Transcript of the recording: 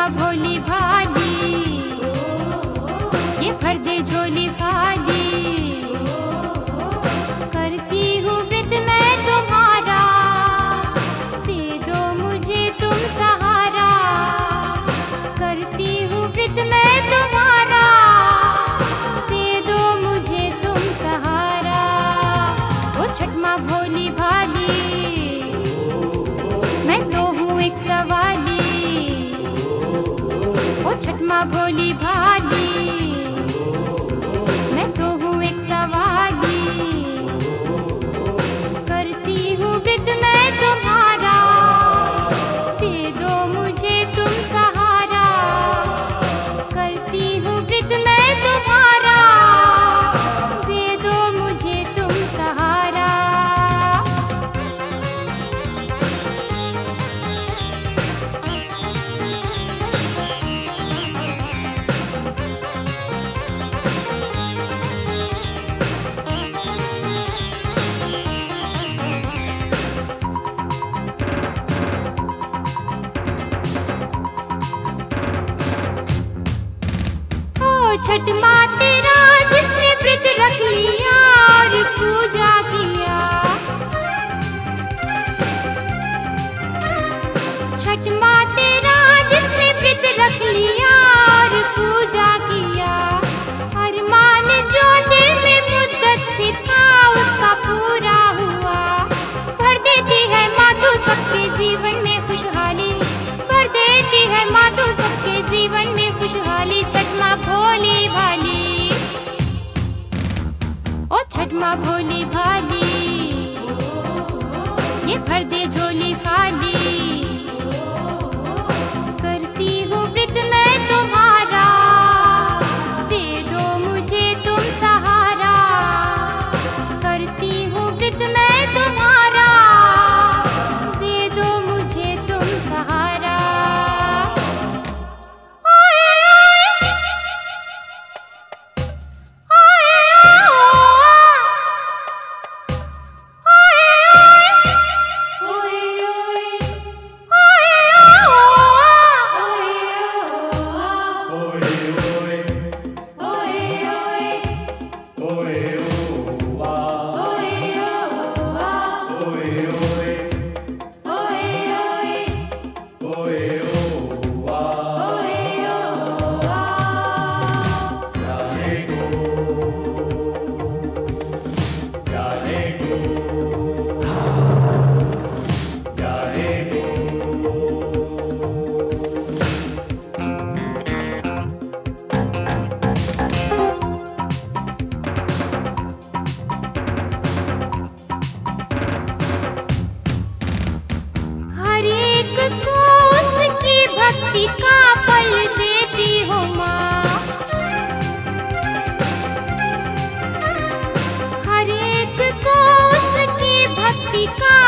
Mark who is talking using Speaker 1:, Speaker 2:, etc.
Speaker 1: माँ भोली भाली, ये भर दे झोली खाली। करती हूँ व्रत मैं तुम्हारा, दे दो मुझे तुम सहारा। करती हूँ व्रत मैं तुम्हारा, दे दो मुझे तुम सहारा। ओ छठ माँ भोली भाली, मैं तो हूँ एक सवाली। ओ छठ माँ भोली भाली, मैं तो हूँ एक सवाली। करती हूँ व्रत मैं तुम्हारा, दे दो मुझे तुम सहारा। करती हूँ व्रत मैं तुम्हारा, दे दो मुझे तुम सहारा। छठ माँ तेरा जिसने व्रत रख लिया और पूजा किया। छठ माँ तेरा जिसने व्रत रख लिया और पूजा किया। अरमान जो दिल में मुद्दत से था उसका पूरा हुआ। भर देती है माँ तू सबके जीवन में खुशहाली, भर देती है माँ तू सबके जीवन में खुशहाली। छठ माँ भोली भाली, ओ छठ माँ भोली भाली, ये भर दे झोली खाली। करती हूँ व्रत मैं तुम्हारा, दे दो मुझे तुम सहारा। करती हूँ व्रत मैं तुम्हारा, दे दो मुझे तुम सहारा। भक्ति का फल देती हो माँ। हर एक को उसकी भक्ति का